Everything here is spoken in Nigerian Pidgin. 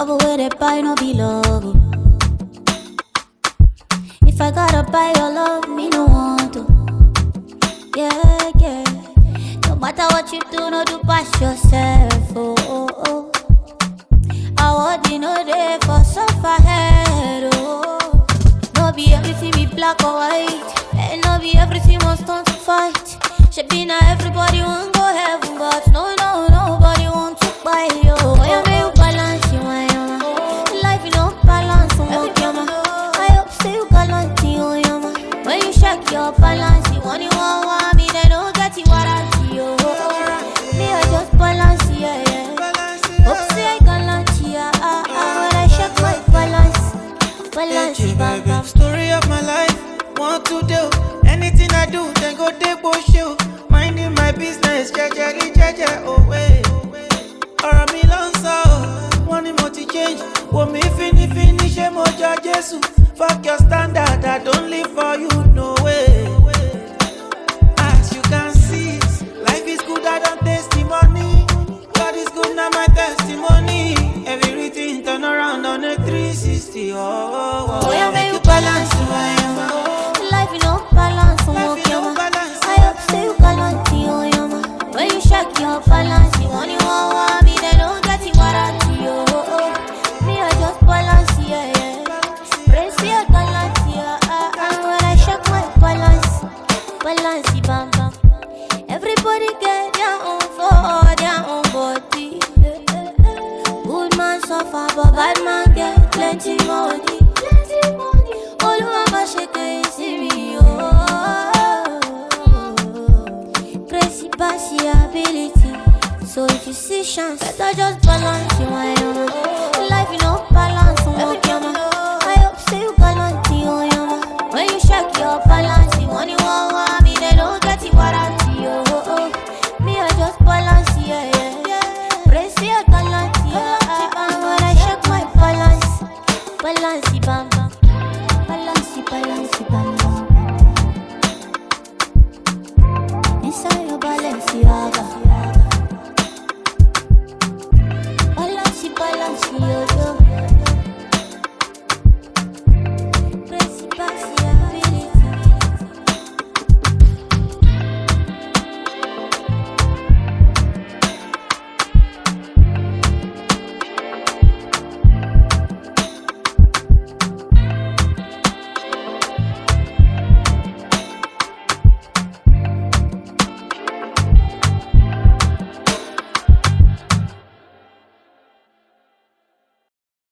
Love where they buy no be love. If I gotta buy your love, me no want to. Yeah, yeah. No matter what you do, no do pass yourself. Oh, oh, oh. I want you know there for suffer head. Oh, no be everything be black or white, and no be everything must turn to fight. Should be now everybody want go heaven, but no, nobody want to buy you. Why you make balance you, why you life you don't balance, so much yama. I hope say you gallant you, yama. When you check your balance, you want me, they don't get you warranty, yo. Me I just balance, yeah, yeah. Hope say I gallant, yeah, when I check my balance, baby. Story of my life, want to do anything I do, then go take bullshit. Minding my business, jaja, oh wait. Or me long one emoji change. Want me finish emoji Jesus. Fuck your standard, I don't live for you, no way. As you can see, life is good, I don't testimony. God is good, now my testimony. Everything turn around on a 360, oh. Yeah, make you balance, life you no balance, I hope say you gallant, oh, yama. When you check your balance, you want me, they don't get you warranty, oh. Me I just balance, yeah, yeah. Praise your gallant, yeah, when I check my balance, bam bam. Everybody get their own for their own body. Good man suffer, but bad man get plenty money. All who am shake easy me, oh. Crazy pass your ability. So if you see chance, better just balance your mind.